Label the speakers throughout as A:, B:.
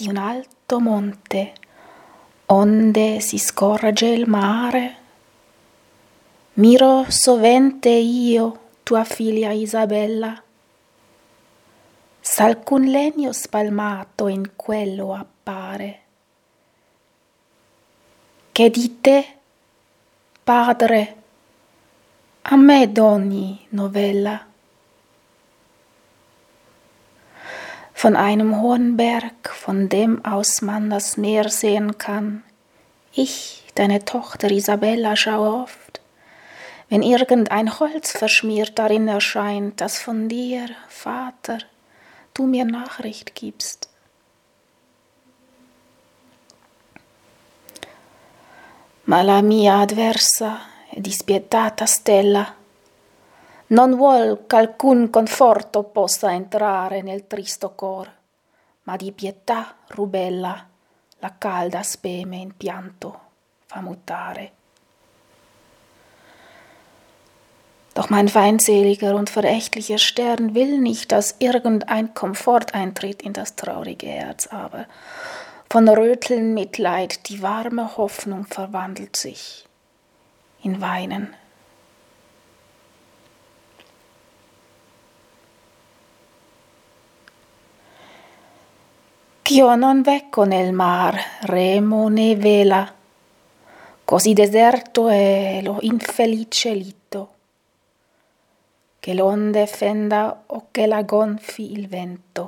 A: di un alto monte, onde si scorge il mare. Miro sovente io, tua figlia Isabella, s'alcun legno spalmato in quello appare, che di te, padre, a me d'ogni novella. Von einem hohen Berg, von dem aus man das Meer sehen kann, ich, deine Tochter Isabella, schau oft, wenn irgendein Holz verschmiert darin erscheint, das von dir, Vater, du mir Nachricht gibst. Ma la mia adversa e dispietata stella non vuol ch'alcun conforto possa entrare nel tristo cor, ma di pietà rubella la calda speme in pianto fa mutare. Doch mein feindseliger und verächtlicher Stern will nicht, dass irgendein Komfort eintritt in das traurige Herz, aber von Röteln Mitleid die warme Hoffnung verwandelt sich in Weinen. Ch'io non vecco nel mar, remo né vela, così deserto è lo infelice lito, che l'onde fenda o che la gonfi il vento.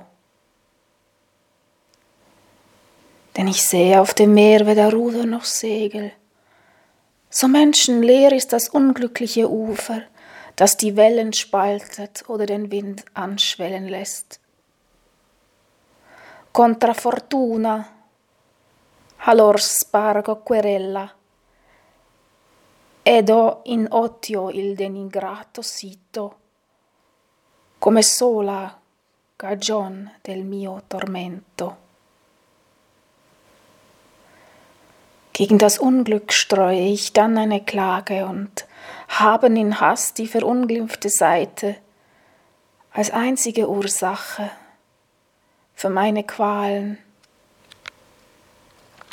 A: Denn ich sehe auf dem Meer weder Ruder noch Segel. So menschenleer ist das unglückliche Ufer, das die Wellen spaltet oder den Wind anschwellen lässt. Contra fortuna, allor spargo querella, ed ho in odio il denigrato sito, come sola cagion del mio tormento. Gegen das Unglück streue ich dann eine Klage und haben in Hass die verunglimpfte Seite als einzige Ursache für meine Qualen